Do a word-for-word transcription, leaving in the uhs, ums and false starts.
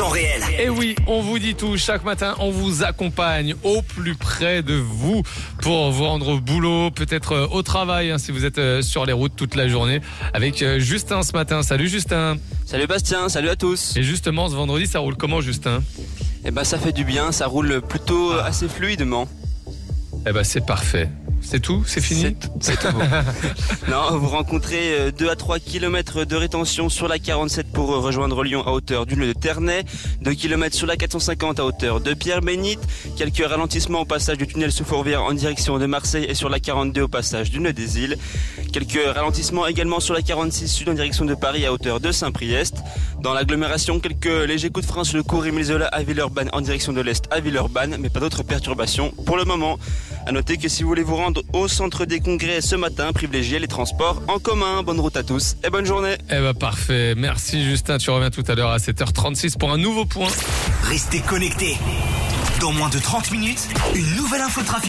temps réel. Et oui, on vous dit tout. Chaque matin, on vous accompagne au plus près de vous pour vous rendre au boulot, peut-être au travail, hein, si vous êtes sur les routes toute la journée. Avec Justin ce matin. Salut Justin. Salut Bastien, salut à tous. Et justement, ce vendredi, ça roule comment, Justin ? Eh ben, ça fait du bien, ça roule plutôt assez fluidement. Eh ben, c'est parfait. C'est tout ? C'est fini ? C'est, c'est tout. Non, vous rencontrez deux à trois kilomètres de rétention sur la quarante-sept pour rejoindre Lyon à hauteur du nœud de Ternay, deux kilomètres sur la quatre cent cinquante à hauteur de Pierre-Bénite, quelques ralentissements au passage du tunnel sous Fourvière en direction de Marseille et sur la quarante-deux au passage du nœud des Îles, quelques ralentissements également sur la quarante-six sud en direction de Paris à hauteur de Saint-Priest. Dans l'agglomération, quelques légers coups de frein sur le cours Émile Zola à Villeurbanne en direction de l'Est à Villeurbanne, mais pas d'autres perturbations pour le moment. À noter que si vous voulez vous rendre au centre des congrès ce matin, privilégiez les transports en commun. Bonne route à tous et bonne journée. Eh ben parfait. Merci Justin. Tu reviens tout à l'heure à sept heures trente-six pour un nouveau point. Restez connectés. Dans moins de trente minutes, une nouvelle info trafic.